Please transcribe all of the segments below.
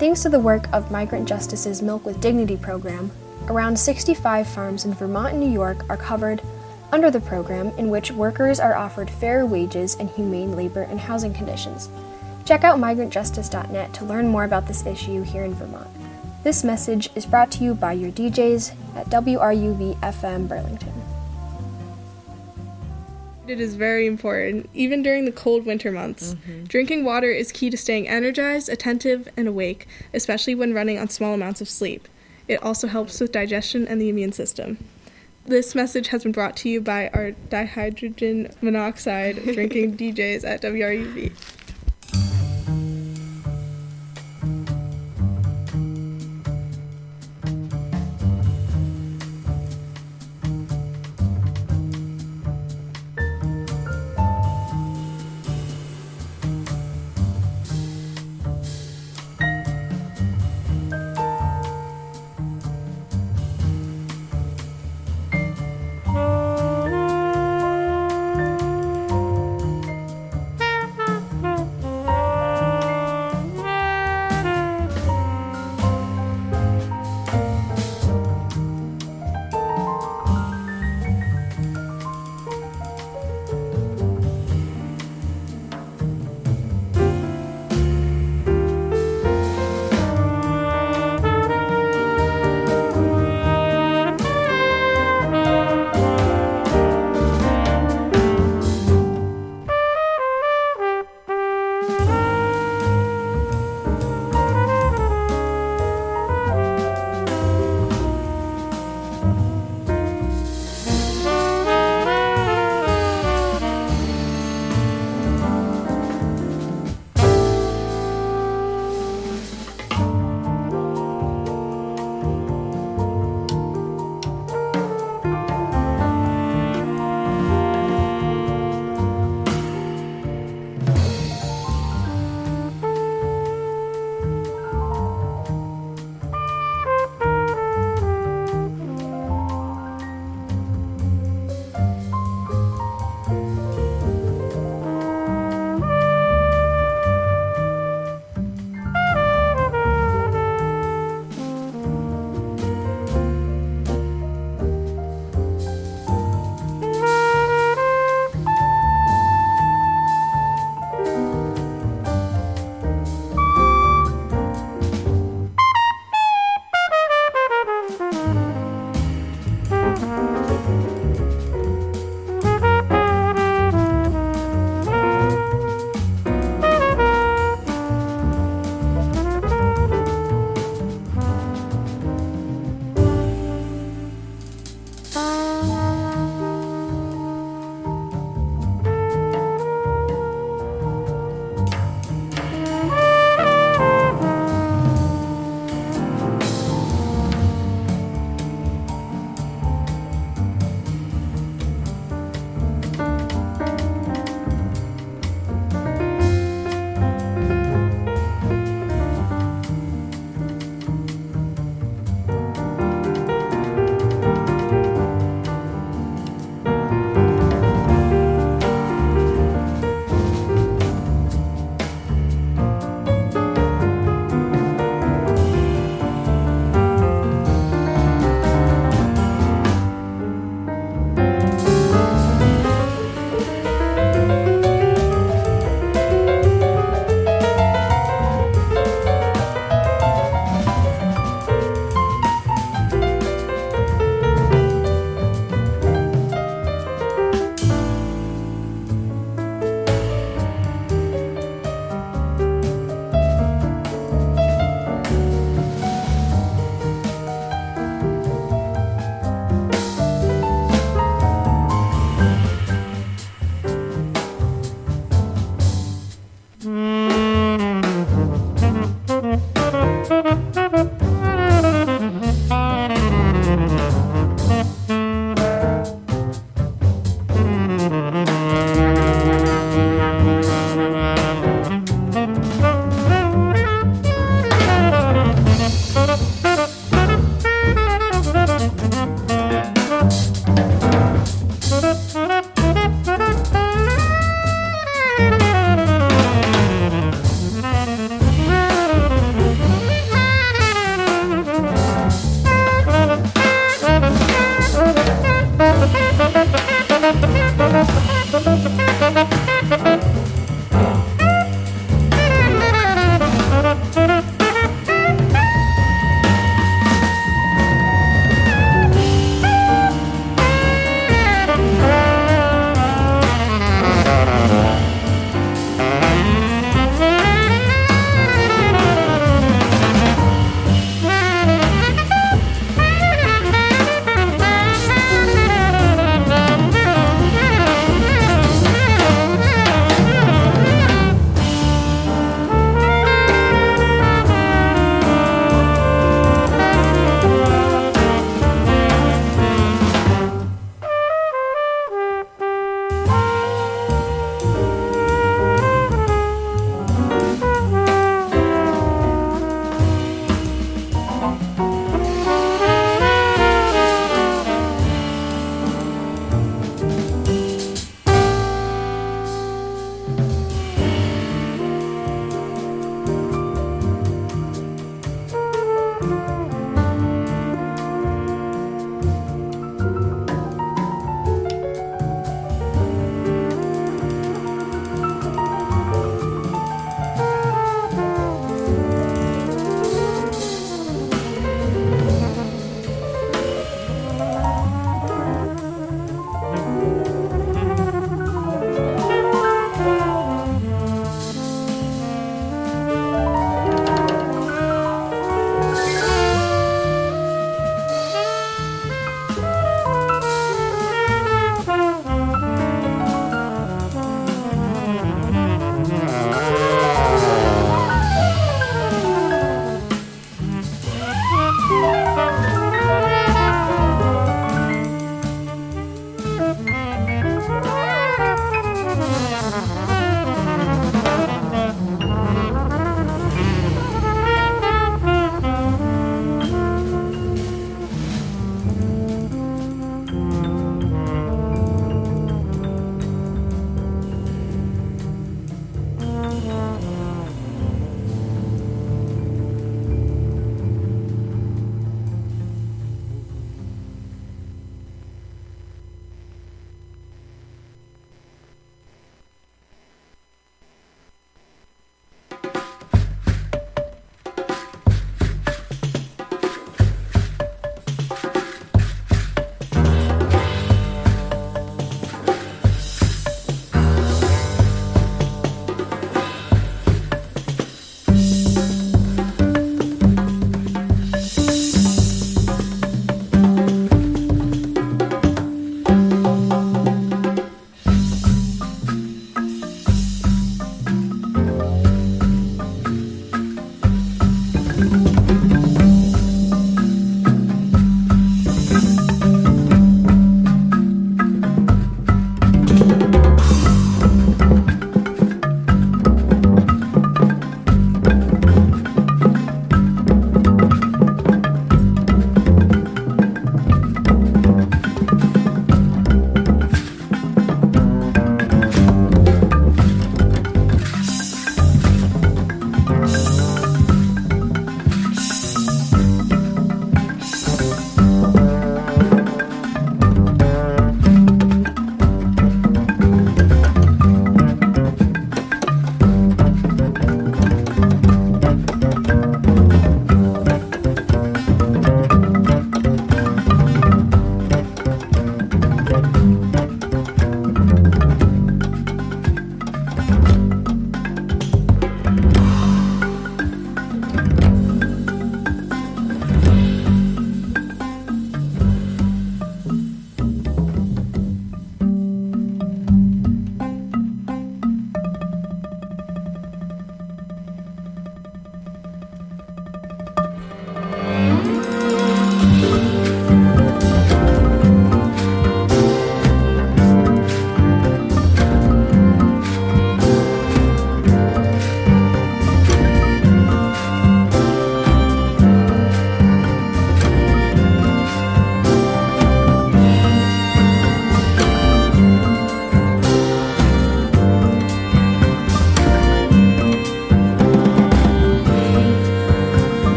Thanks to the work of Migrant Justice's Milk with Dignity program, around 65 farms in Vermont and New York are covered under the program, in which workers are offered fair wages and humane labor and housing conditions. Check out migrantjustice.net to learn more about this issue here in Vermont. This message is brought to you by your DJs at WRUV-FM Burlington. It is very important, even during the cold winter months. Drinking water is key to staying energized, attentive, and awake, especially when running on small amounts of sleep. It also helps with digestion and the immune system. This message has been brought to you by our dihydrogen monoxide drinking DJs at WRUV.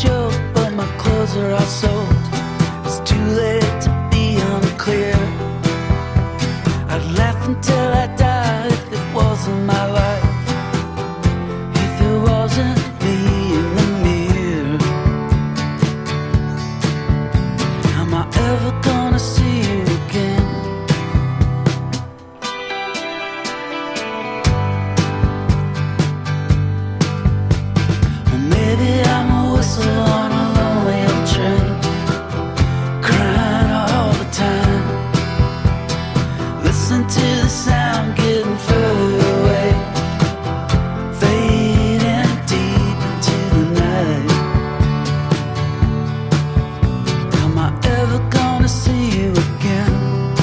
joke, but my clothes are all sold. It's too late to be unclear. I'd laugh until I die if it wasn't my life, if it wasn't me in the mirror. Am I ever gonna see you again? Or maybe I'm a whistle on a lonely old train, crying all the time. Listen to the sound getting further away, fading deep into the night. Am I ever gonna see you again?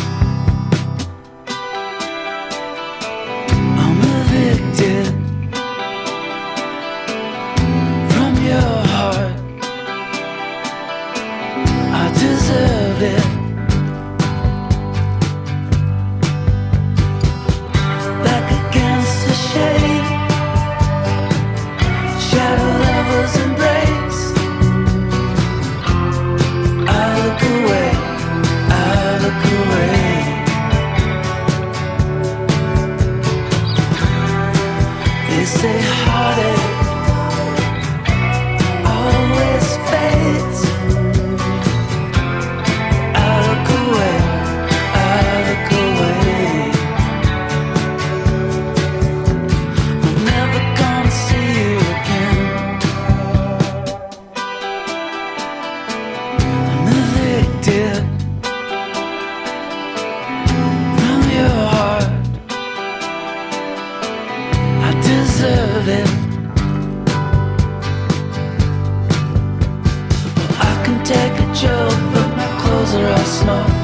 I'm evicted from your heart. I deserve it. Back against the shade, shadow lovers embrace. I look away, I look away. They say heartache always fades. I look away, I look away. I'm never gonna see you again. I'm evicted from your heart. I deserve it. Well, I can take a joke, but my clothes are all smoke.